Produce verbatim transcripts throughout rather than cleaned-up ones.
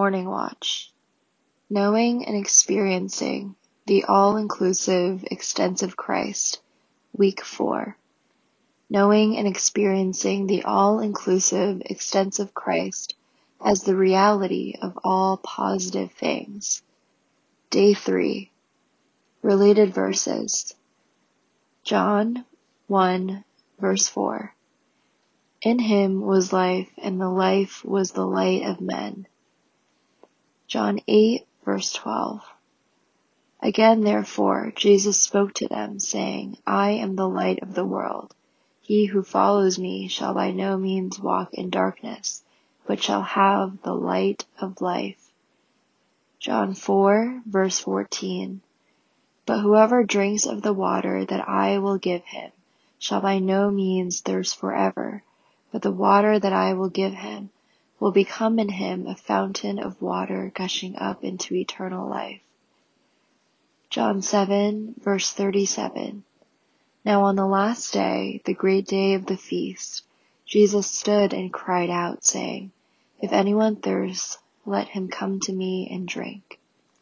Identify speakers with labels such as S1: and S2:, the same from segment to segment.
S1: Morning Watch. Knowing and experiencing the all-inclusive, extensive Christ. Week four. Knowing and experiencing the all-inclusive, extensive Christ as the reality of all positive things. Day three. Related verses. John one, verse four. In him was life, and the life was the light of men. John eight, verse twelve. Again, therefore, Jesus spoke to them, saying, I am the light of the world. He who follows me shall by no means walk in darkness, but shall have the light of life. John four, verse fourteen. But whoever drinks of the water that I will give him shall by no means thirst forever, but the water that I will give him will become in him a fountain of water gushing up into eternal life. John seven, verse thirty-seven. Now on the last day, the great day of the feast, Jesus stood and cried out, saying, If anyone thirsts, let him come to me and drink.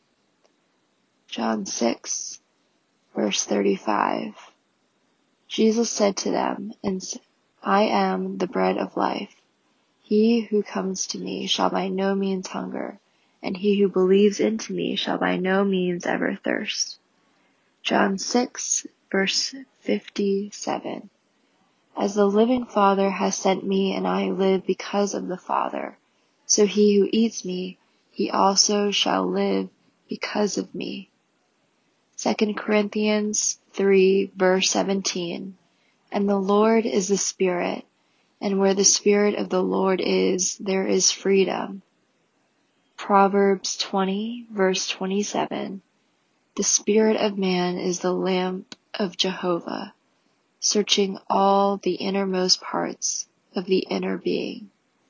S1: John six, verse thirty-five. Jesus said to them, I am the bread of life. He who comes to me shall by no means hunger, and he who believes into me shall by no means ever thirst. John six, verse fifty-seven. As the living Father has sent me, and I live because of the Father, so he who eats me, he also shall live because of me. Second Corinthians three, verse seventeen. And the Lord is the Spirit, and where the Spirit of the Lord is, there is freedom. Proverbs twenty, verse twenty-seven. The spirit of man is the lamp of Jehovah, searching all the innermost parts of the inner being.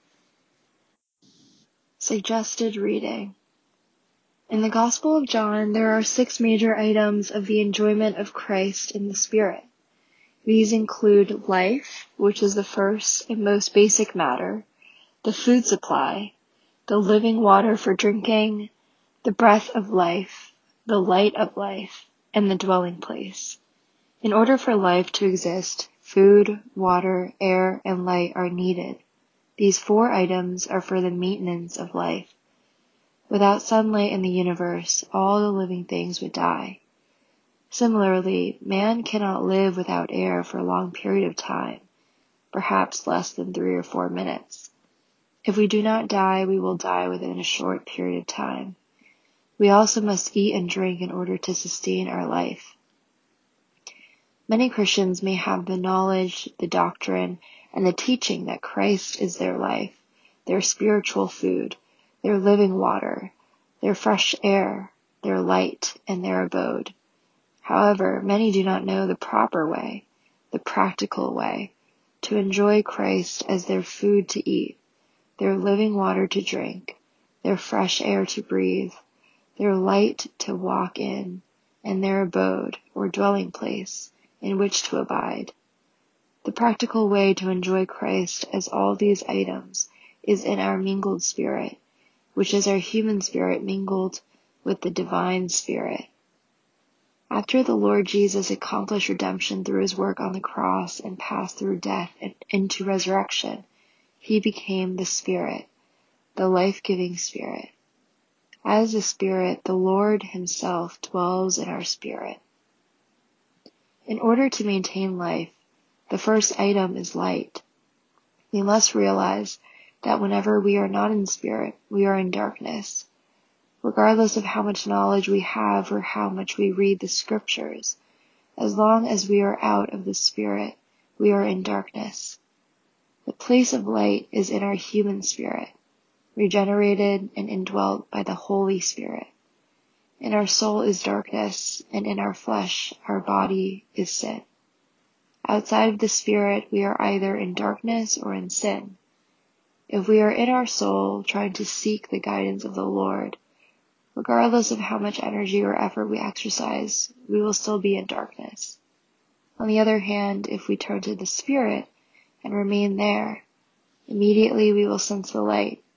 S1: Suggested reading. In the Gospel of John, there are six major items of the enjoyment of Christ in the Spirit. These include life, which is the first and most basic matter, the food supply, the living water for drinking, the breath of life, the light of life, and the dwelling place. In order for life to exist, food, water, air, and light are needed. These four items are for the maintenance of life. Without sunlight in the universe, all the living things would die. Similarly, man cannot live without air for a long period of time, perhaps less than three or four minutes. If we do not die, we will die within a short period of time. We also must eat and drink in order to sustain our life. Many Christians may have the knowledge, the doctrine, and the teaching that Christ is their life, their spiritual food, their living water, their fresh air, their light, and their abode. However, many do not know the proper way, the practical way, to enjoy Christ as their food to eat, their living water to drink, their fresh air to breathe, their light to walk in, and their abode or dwelling place in which to abide. The practical way to enjoy Christ as all these items is in our mingled spirit, which is our human spirit mingled with the divine spirit. After the Lord Jesus accomplished redemption through his work on the cross and passed through death and into resurrection, he became the Spirit, the life-giving Spirit. As the Spirit, the Lord himself dwells in our spirit. In order to maintain life, the first item is light. We must realize that whenever we are not in spirit, we are in darkness. Regardless of how much knowledge we have or how much we read the scriptures, as long as we are out of the spirit, we are in darkness. The place of light is in our human spirit, regenerated and indwelt by the Holy Spirit. In our soul is darkness, and in our flesh, our body is sin. Outside of the spirit, we are either in darkness or in sin. If we are in our soul, trying to seek the guidance of the Lord, regardless of how much energy or effort we exercise, we will still be in darkness. On the other hand, if we turn to the Spirit and remain there, immediately we will sense the light,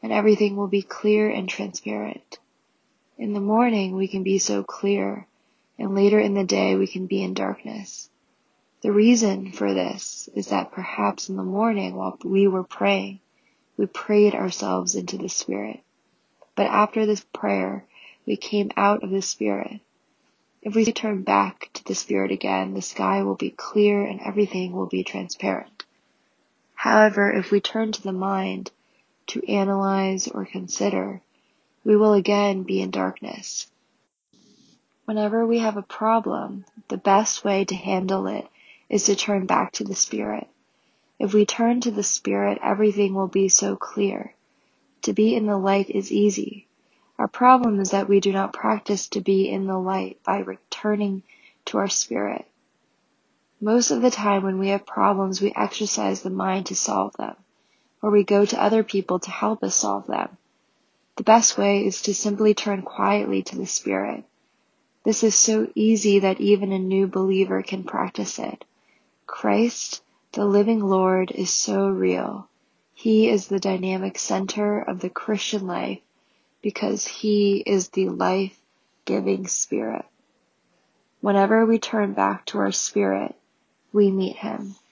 S1: and everything will be clear and transparent. In the morning, we can be so clear, and later in the day, we can be in darkness. The reason for this is that perhaps in the morning, while we were praying, we prayed ourselves into the Spirit. But after this prayer, we came out of the Spirit. If we turn back to the Spirit again, the sky will be clear and everything will be transparent. However, if we turn to the mind to analyze or consider, we will again be in darkness. Whenever we have a problem, the best way to handle it is to turn back to the Spirit. If we turn to the Spirit, everything will be so clear. To be in the light is easy. Our problem is that we do not practice to be in the light by returning to our spirit. Most of the time when we have problems, we exercise the mind to solve them, or we go to other people to help us solve them. The best way is to simply turn quietly to the Spirit. This is so easy that even a new believer can practice it. Christ, the living Lord, is so real. He is the dynamic center of the Christian life because He is the life-giving Spirit. Whenever we turn back to our Spirit, we meet Him.